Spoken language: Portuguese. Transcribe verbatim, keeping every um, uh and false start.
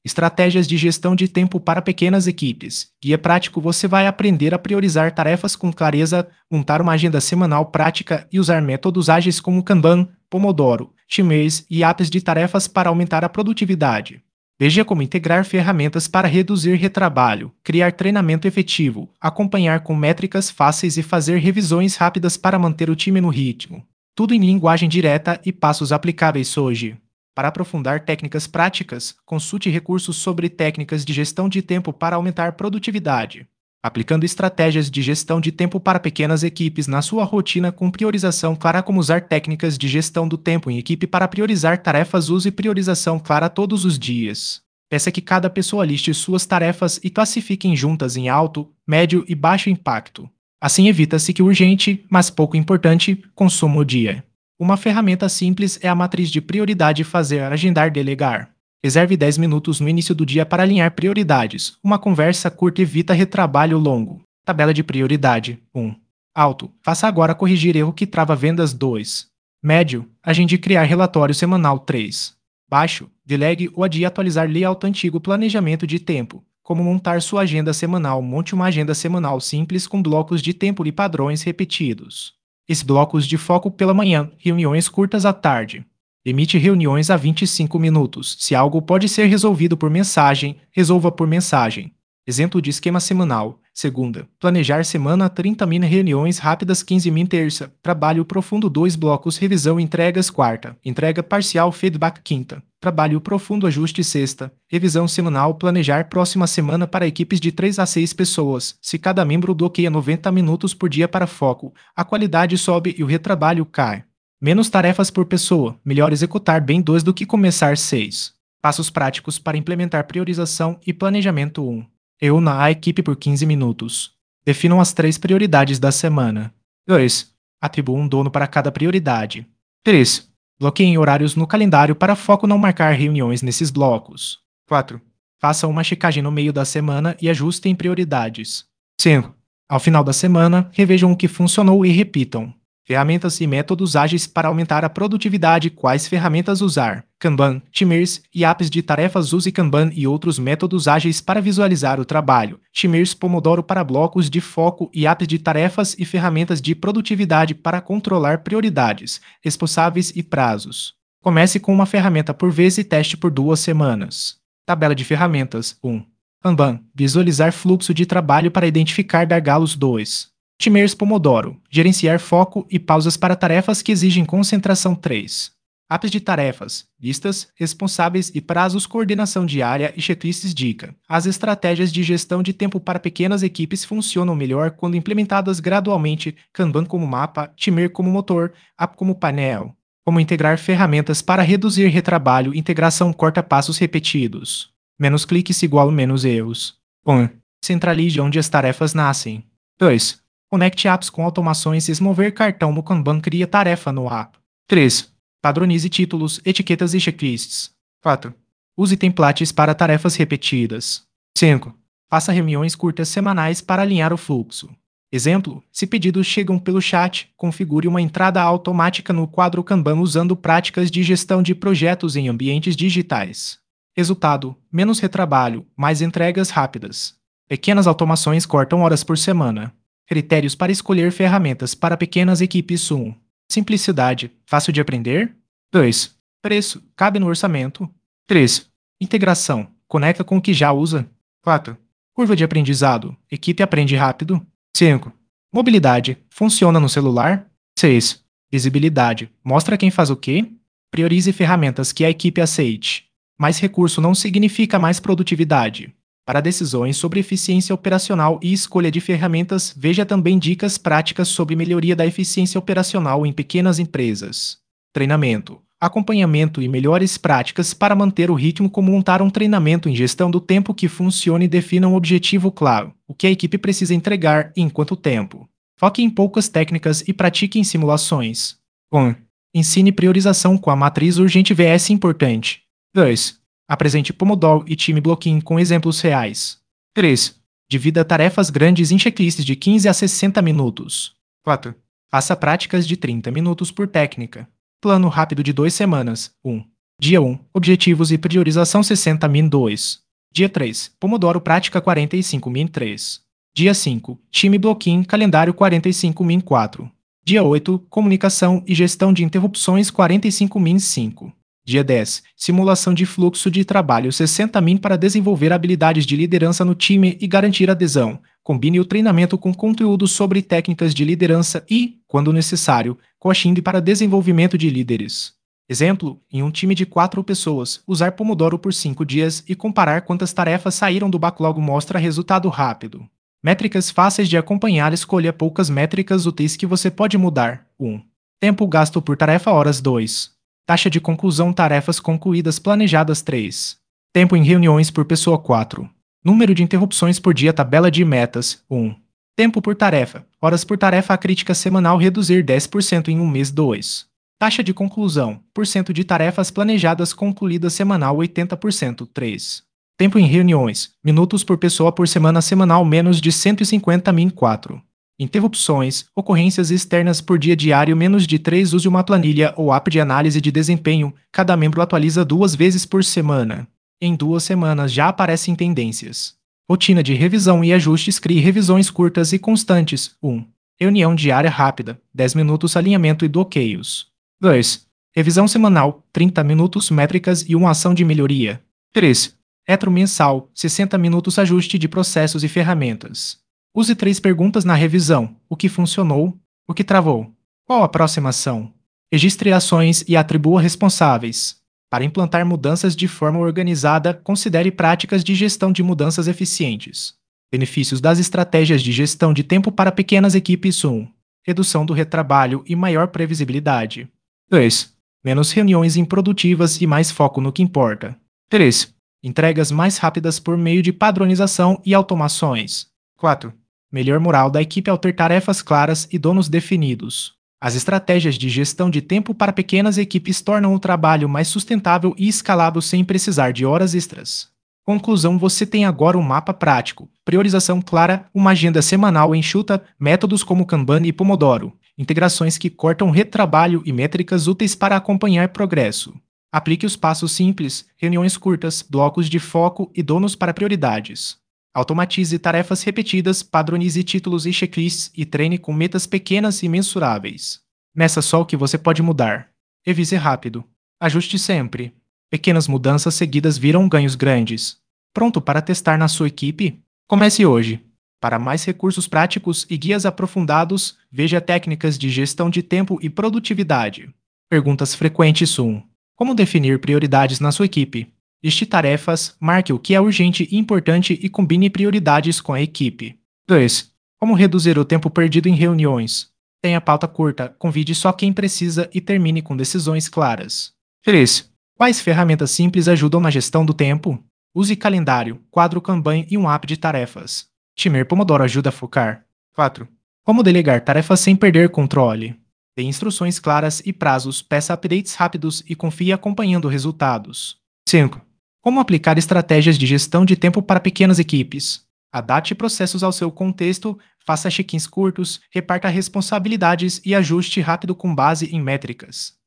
Estratégias de gestão de tempo para pequenas equipes. Guia prático, você vai aprender a priorizar tarefas com clareza, montar uma agenda semanal prática e usar métodos ágeis como Kanban, Pomodoro, Timers e apps de tarefas para aumentar a produtividade. Veja como integrar ferramentas para reduzir retrabalho, criar treinamento efetivo, acompanhar com métricas fáceis e fazer revisões rápidas para manter o time no ritmo. Tudo em linguagem direta e passos aplicáveis hoje. Para aprofundar técnicas práticas, consulte recursos sobre técnicas de gestão de tempo para aumentar produtividade. Aplicando estratégias de gestão de tempo para pequenas equipes na sua rotina com priorização clara, como usar técnicas de gestão do tempo em equipe para priorizar tarefas. Use priorização clara todos os dias. Peça que cada pessoa liste suas tarefas e classifiquem juntas em alto, médio e baixo impacto. Assim evita-se que o urgente, mas pouco importante, consuma o dia. Uma ferramenta simples é a matriz de prioridade fazer, agendar, delegar. Reserve dez minutos no início do dia para alinhar prioridades. Uma conversa curta evita retrabalho longo. Tabela de prioridade. um. Alto. Faça agora corrigir erro que trava vendas. dois. Médio. Agende criar relatório semanal. três. Baixo. Delegue ou adie atualizar layout antigo. Planejamento de tempo. Como montar sua agenda semanal. Monte uma agenda semanal simples com blocos de tempo e padrões repetidos. Esses blocos de foco pela manhã, reuniões curtas à tarde. Limite reuniões a vinte e cinco minutos. Se algo pode ser resolvido por mensagem, resolva por mensagem. Exemplo de esquema semanal. Segunda. Planejar semana trinta mini reuniões rápidas. quinze min terça. Trabalho profundo dois blocos. Revisão e entregas quarta. Entrega parcial feedback quinta. Trabalho profundo ajuste sexta. Revisão semanal. Planejar próxima semana para equipes de três a seis pessoas. Se cada membro bloqueia noventa minutos por dia para foco, a qualidade sobe e o retrabalho cai. Menos tarefas por pessoa. Melhor executar bem dois do que começar seis. Passos práticos para implementar priorização e planejamento. um. Reúna a equipe por quinze minutos. Definam as três prioridades da semana. dois. Atribua um dono para cada prioridade. três. Bloqueiem horários no calendário para foco não marcar reuniões nesses blocos. quatro. Faça uma checagem no meio da semana e ajustem prioridades. cinco. Ao final da semana, revejam o que funcionou e repitam. Ferramentas e métodos ágeis para aumentar a produtividade. Quais ferramentas usar? Kanban, Timers e apps de tarefas. Use Kanban e outros métodos ágeis para visualizar o trabalho. Timers, Pomodoro para blocos de foco e apps de tarefas e ferramentas de produtividade para controlar prioridades, responsáveis e prazos. Comece com uma ferramenta por vez e teste por duas semanas. Tabela de ferramentas. um. Kanban, visualizar fluxo de trabalho para identificar gargalos. dois. Timers, Pomodoro, gerenciar foco e pausas para tarefas que exigem concentração. três. Apps de tarefas, listas, responsáveis e prazos, coordenação diária e checklists. Dica: as estratégias de gestão de tempo para pequenas equipes funcionam melhor quando implementadas gradualmente. Kanban como mapa, Timer como motor, app como painel. Como integrar ferramentas para reduzir retrabalho. Integração corta passos repetidos. Menos cliques igual menos erros. um. Centralize onde as tarefas nascem. dois. Conecte apps com automações. Se mover cartão no Kanban, cria tarefa no app. três. Padronize títulos, etiquetas e checklists. quatro. Use templates para tarefas repetidas. cinco. Faça reuniões curtas semanais para alinhar o fluxo. Exemplo: se pedidos chegam pelo chat, configure uma entrada automática no quadro Kanban usando práticas de gestão de projetos em ambientes digitais. Resultado: menos retrabalho, mais entregas rápidas. Pequenas automações cortam horas por semana. Critérios para escolher ferramentas para pequenas equipes. um. Simplicidade. Fácil de aprender. dois. Preço. Cabe no orçamento. três. Integração. Conecta com o que já usa. quatro. Curva de aprendizado. Equipe aprende rápido. cinco. Mobilidade. Funciona no celular. seis. Visibilidade. Mostra quem faz o quê. Priorize ferramentas que a equipe aceite. Mais recurso não significa mais produtividade. Para decisões sobre eficiência operacional e escolha de ferramentas, veja também dicas práticas sobre melhoria da eficiência operacional em pequenas empresas. Treinamento, acompanhamento e melhores práticas para manter o ritmo. Como montar um treinamento em gestão do tempo que funcione. Defina um objetivo claro, o que a equipe precisa entregar e em quanto tempo. Foque em poucas técnicas e pratique em simulações. um. Ensine priorização com a matriz urgente versus importante. dois. Apresente Pomodoro e time blocking com exemplos reais. três. Divida tarefas grandes em checklists de quinze a sessenta minutos. quatro. Faça práticas de trinta minutos por técnica. Plano rápido de duas semanas. um. Dia um. Objetivos e priorização sessenta min dois. Dia três. Pomodoro Prática quarenta e cinco min três. Dia cinco. Time Bloquin Calendário quarenta e cinco min quatro. Dia oito. Comunicação e gestão de interrupções quarenta e cinco min cinco. Dia dez. Simulação de fluxo de trabalho sessenta min para desenvolver habilidades de liderança no time e garantir adesão. Combine o treinamento com conteúdo sobre técnicas de liderança e, quando necessário, coaching para desenvolvimento de líderes. Exemplo, em um time de quatro pessoas, usar Pomodoro por cinco dias e comparar quantas tarefas saíram do backlog mostra resultado rápido. Métricas fáceis de acompanhar. Escolha poucas métricas úteis que você pode mudar. um. Tempo gasto por tarefa horas. dois. Taxa de conclusão tarefas concluídas planejadas. três. Tempo em reuniões por pessoa. quatro. Número de interrupções por dia. Tabela de metas. um. Tempo por tarefa. Horas por tarefa. A crítica semanal reduzir dez por cento em um mês. dois. Taxa de conclusão, por cento de tarefas planejadas concluídas semanal oitenta por cento. três. Tempo em reuniões, minutos por pessoa por semana semanal menos de cento e cinquenta min. quatro. Interrupções, ocorrências externas por dia diário menos de três. Use uma planilha ou app de análise de desempenho, cada membro atualiza duas vezes por semana. Em duas semanas já aparecem tendências. Rotina de revisão e ajustes. Crie revisões curtas e constantes. um. Reunião diária rápida, dez minutos. Alinhamento e bloqueios. dois. Revisão semanal, trinta minutos. Métricas e uma ação de melhoria. três. Retro mensal, sessenta minutos. Ajuste de processos e ferramentas. Use três perguntas na revisão: o que funcionou, o que travou, qual a próxima ação. Registre ações e atribua responsáveis. Para implantar mudanças de forma organizada, considere práticas de gestão de mudanças eficientes. Benefícios das estratégias de gestão de tempo para pequenas equipes. um. Redução do retrabalho e maior previsibilidade. dois. Menos reuniões improdutivas e mais foco no que importa. três. Entregas mais rápidas por meio de padronização e automações. quatro. Melhor moral da equipe ao ter tarefas claras e donos definidos. As estratégias de gestão de tempo para pequenas equipes tornam o trabalho mais sustentável e escalável sem precisar de horas extras. Conclusão: você tem agora um mapa prático, priorização clara, uma agenda semanal enxuta, métodos como Kanban e Pomodoro, integrações que cortam retrabalho e métricas úteis para acompanhar progresso. Aplique os passos simples, reuniões curtas, blocos de foco e donos para prioridades. Automatize tarefas repetidas, padronize títulos e checklists e treine com metas pequenas e mensuráveis. Meça só o que você pode mudar. Revise rápido. Ajuste sempre. Pequenas mudanças seguidas viram ganhos grandes. Pronto para testar na sua equipe? Comece hoje. Para mais recursos práticos e guias aprofundados, veja técnicas de gestão de tempo e produtividade. Perguntas frequentes. um. Como definir prioridades na sua equipe? Liste tarefas, marque o que é urgente e importante e combine prioridades com a equipe. dois. Como reduzir o tempo perdido em reuniões? Tenha pauta curta, convide só quem precisa e termine com decisões claras. três. Quais ferramentas simples ajudam na gestão do tempo? Use calendário, quadro Kanban e um app de tarefas. Timer Pomodoro ajuda a focar. quatro. Como delegar tarefas sem perder controle? Dê instruções claras e prazos, peça updates rápidos e confie acompanhando resultados. cinco. Como aplicar estratégias de gestão de tempo para pequenas equipes? Adapte processos ao seu contexto, faça check-ins curtos, reparta responsabilidades e ajuste rápido com base em métricas.